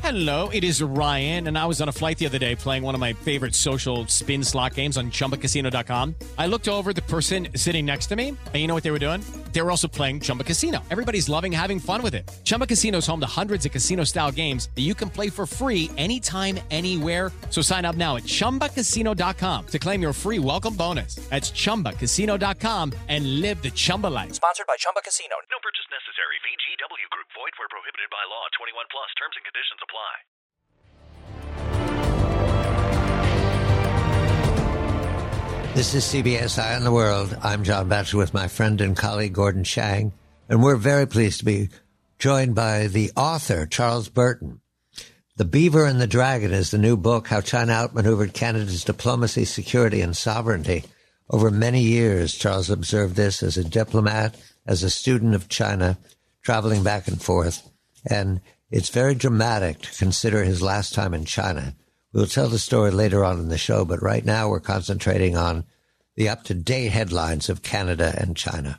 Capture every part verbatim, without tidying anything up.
Hello, it is Ryan, and I was on a flight the other day playing one of my favorite social spin slot games on Chumba Casino dot com. I looked over at the person sitting next to me, and you know what they were doing? They were also playing Chumba Casino. Everybody's loving having fun with it. Chumba Casino is home to hundreds of casino-style games that you can play for free anytime, anywhere. So sign up now at Chumba Casino dot com to claim your free welcome bonus. That's Chumba Casino dot com and live the Chumba life. Sponsored by Chumba Casino. No purchase necessary. V G W Group. Void where prohibited by law. twenty-one plus. Terms and conditions apply. This is C B S Eye on the World. I'm John Batchelor with my friend and colleague Gordon Chang, and we're very pleased to be joined by the author, Charles Burton. The Beaver and the Dragon is the new book, How China Outmaneuvered Canada's Diplomacy, Security, and Sovereignty. Over many years, Charles observed this as a diplomat, as a student of China, traveling back and forth, and it's very dramatic to consider his last time in China. We'll tell the story later on in the show, but right now we're concentrating on the up-to-date headlines of Canada and China.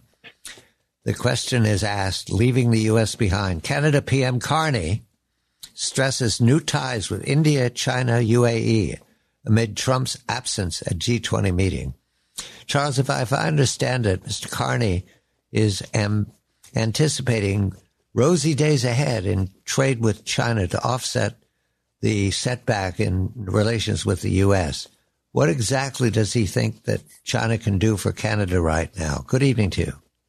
The question is asked, leaving the U S behind. Canada P M Carney stresses new ties with India, China, U A E amid Trump's absence at G twenty meeting. Charles, if I, if I understand it, Mister Carney is am, anticipating rosy days ahead in trade with China to offset the setback in relations with the U S. What exactly does he think that China can do for Canada right now? Good evening to you.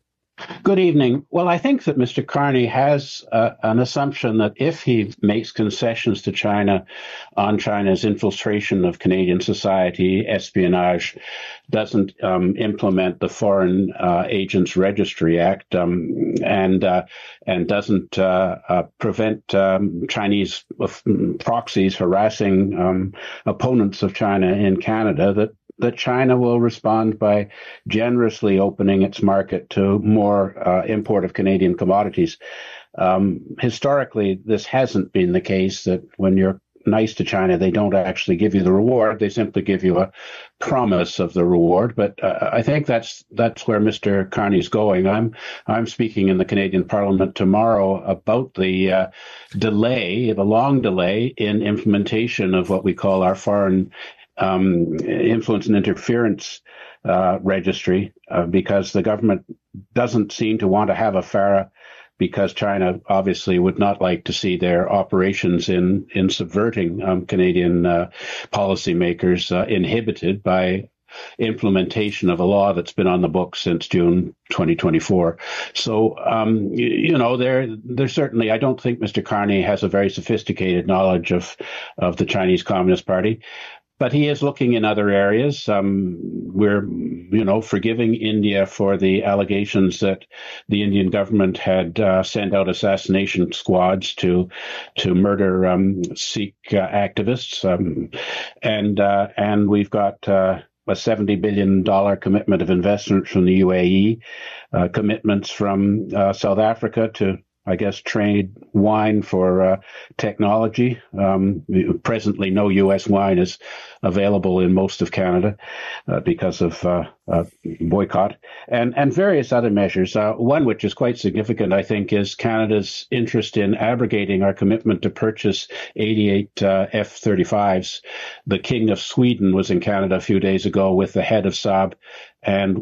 Good evening. Well, I think that Mister Carney has uh, an assumption that if he makes concessions to China on China's infiltration of Canadian society, espionage, doesn't um, implement the Foreign uh, Agents Registry Act, um, and uh, and doesn't uh, uh, prevent um, Chinese proxies harassing um, opponents of China in Canada, that that China will respond by generously opening its market to more uh, import of Canadian commodities. Um, historically, this hasn't been the case, that when you're nice to China, they don't actually give you the reward. They simply give you a promise of the reward. But uh, I think that's that's where Mister Carney's going. I'm I'm speaking in the Canadian Parliament tomorrow about the uh, delay, the long delay in implementation of what we call our foreign Um, influence and interference uh, registry, uh, because the government doesn't seem to want to have a FARA, because China obviously would not like to see their operations in, in subverting um, Canadian uh, policymakers uh, inhibited by implementation of a law that's been on the books since June twenty twenty-four. So, um, you, you know, there, there's certainly, I don't think Mister Carney has a very sophisticated knowledge of, of the Chinese Communist Party. But he is looking in other areas. Um, we're, you know, forgiving India for the allegations that the Indian government had uh, sent out assassination squads to to murder um, Sikh uh, activists, um, and uh, and we've got uh, a seventy billion dollars commitment of investment from the U A E, uh, commitments from uh, South Africa to, I guess, trade wine for uh, technology. Um, presently, no U S wine is available in most of Canada uh, because of uh, uh, boycott, and and various other measures. Uh, one which is quite significant, I think, is Canada's interest in abrogating our commitment to purchase eighty-eight uh, F thirty-fives. The King of Sweden was in Canada a few days ago with the head of Saab, and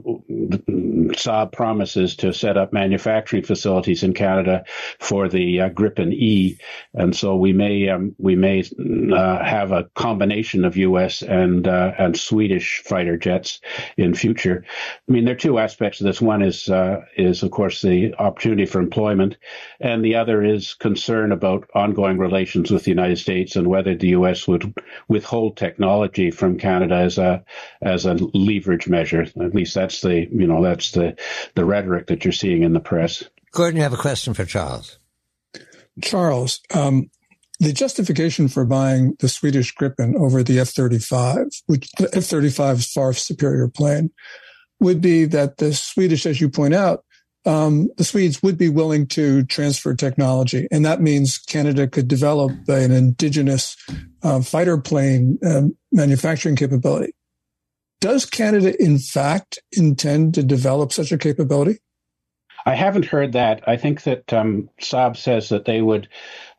Saab promises to set up manufacturing facilities in Canada for the uh, Gripen E, and so we may um, we may uh, have a combination of U S and uh, and Swedish fighter jets in future. I mean, there are two aspects of this. One is uh, is of course the opportunity for employment, and the other is concern about ongoing relations with the United States and whether the U S would withhold technology from Canada as a as a leverage measure. At least that's the you know that's the the rhetoric that you're seeing in the press. Gordon, you have a question for Charles. Charles, um, the justification for buying the Swedish Gripen over the F thirty-five, which the F thirty-five is far superior plane, would be that the Swedish, as you point out, um, the Swedes would be willing to transfer technology. And that means Canada could develop an indigenous uh, fighter plane um, manufacturing capability. Does Canada, in fact, intend to develop such a capability? I haven't heard that. I think that um, Saab says that they would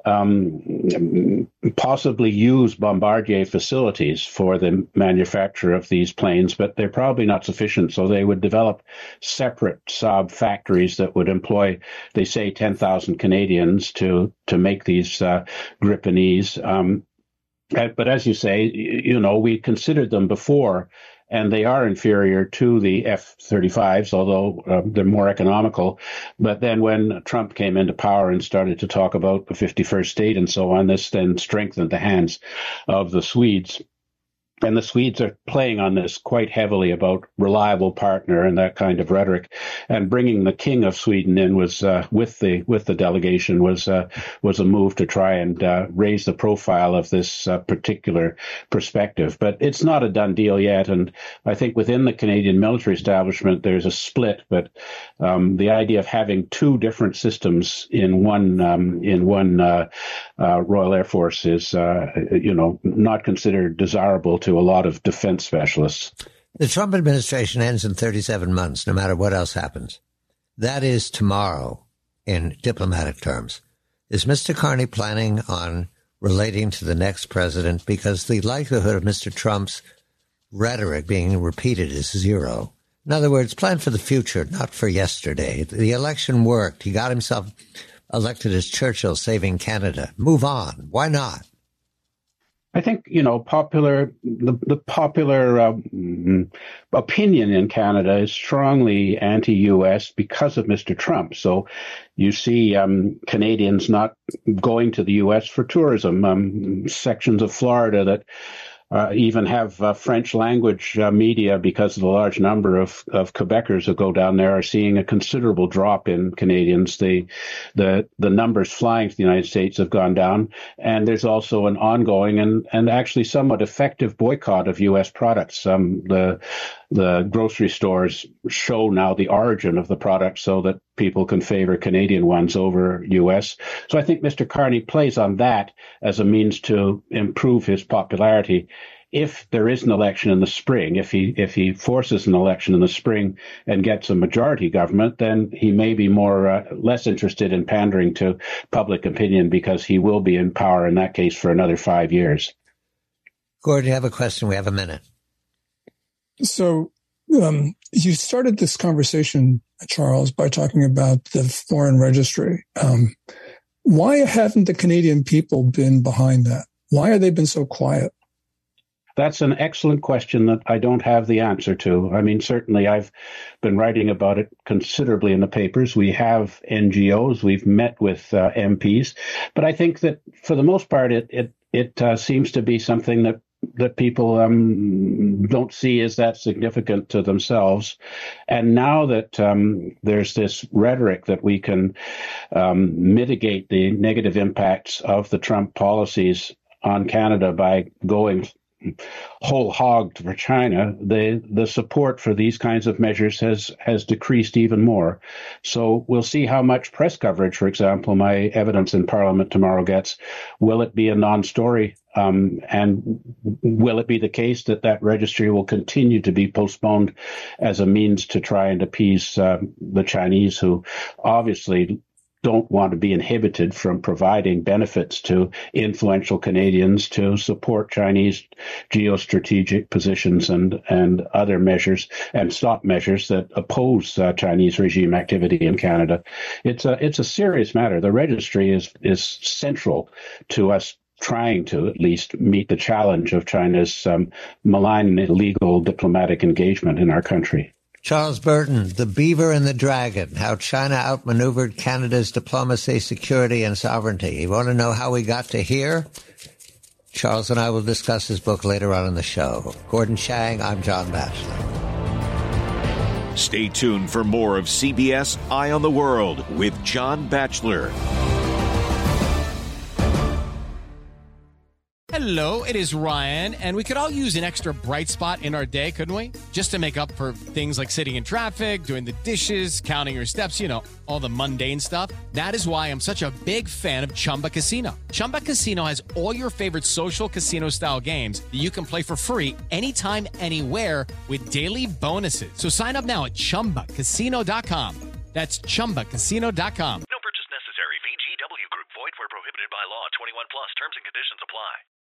um, possibly use Bombardier facilities for the manufacture of these planes, but they're probably not sufficient. So they would develop separate Saab factories that would employ, they say, ten thousand Canadians to to make these uh, Gripenese. Um, but as you say, you know, we considered them before, and they are inferior to the F thirty-fives, although uh, they're more economical. But then when Trump came into power and started to talk about the fifty-first state and so on, this then strengthened the hands of the Swedes. And the Swedes are playing on this quite heavily about reliable partner and that kind of rhetoric. And bringing the King of Sweden in was uh, with the with the delegation was uh, was a move to try and uh, raise the profile of this uh, particular perspective. But it's not a done deal yet. And I think within the Canadian military establishment, there's a split. But um, the idea of having two different systems in one um, in one uh, uh, Royal Air Force is, uh, you know, not considered desirable to a lot of defense specialists. The Trump administration ends in thirty-seven months, no matter what else happens. That is tomorrow in diplomatic terms. Is Mister Carney planning on relating to the next president? Because the likelihood of Mister Trump's rhetoric being repeated is zero. In other words, plan for the future, not for yesterday. The election worked. He got himself elected as Churchill, saving Canada. Move on. Why not? I think, you know, popular the, the popular um, opinion in Canada is strongly anti-U S because of Mister Trump. So you see um, Canadians not going to the U S for tourism. Um, sections of Florida that Uh, even have uh, French language uh, media, because of the large number of, of Quebecers who go down there, are seeing a considerable drop in Canadians. The, the the numbers flying to the United States have gone down, and there's also an ongoing and, and actually somewhat effective boycott of U S products. Um, the the grocery stores show now the origin of the product so that people can favor Canadian ones over U S. So I think Mister Carney plays on that as a means to improve his popularity. If there is an election in the spring, if he if he forces an election in the spring and gets a majority government, then he may be more uh, less interested in pandering to public opinion, because he will be in power in that case for another five years. Gordon, you have a question? We have a minute. So um, you started this conversation, Charles, by talking about the foreign registry. Um, why haven't the Canadian people been behind that? Why have they been so quiet? That's an excellent question that I don't have the answer to. I mean, certainly I've been writing about it considerably in the papers. We have N G Os. We've met with uh, M Ps. But I think that for the most part, it it, it uh, seems to be something that that people um, don't see as that significant to themselves. And now that um, there's this rhetoric that we can um, mitigate the negative impacts of the Trump policies on Canada by going whole hogged for China, the the support for these kinds of measures has has decreased even more. So we'll see how much press coverage, for example, my evidence in Parliament tomorrow gets. Will it be a non-story? Um, and will it be the case that that registry will continue to be postponed as a means to try and appease uh, the Chinese, who obviously don't want to be inhibited from providing benefits to influential Canadians to support Chinese geostrategic positions and, and other measures and stop measures that oppose uh, Chinese regime activity in Canada. It's a it's a serious matter. The registry is is central to us trying to at least meet the challenge of China's um, malign and illegal diplomatic engagement in our country. Charles Burton, The Beaver and the Dragon, How China Outmaneuvered Canada's Diplomacy, Security, and Sovereignty. You want to know how we got to here? Charles and I will discuss his book later on in the show. Gordon Chang, I'm John Batchelor. Stay tuned for more of C B S Eye on the World with John Batchelor. Hello, it is Ryan, and we could all use an extra bright spot in our day, couldn't we? Just to make up for things like sitting in traffic, doing the dishes, counting your steps, you know, all the mundane stuff. That is why I'm such a big fan of Chumba Casino. Chumba Casino has all your favorite social casino-style games that you can play for free anytime, anywhere with daily bonuses. So sign up now at chumba casino dot com. That's chumba casino dot com. No purchase necessary. V G W Group. Void where prohibited by law. Restrictions apply.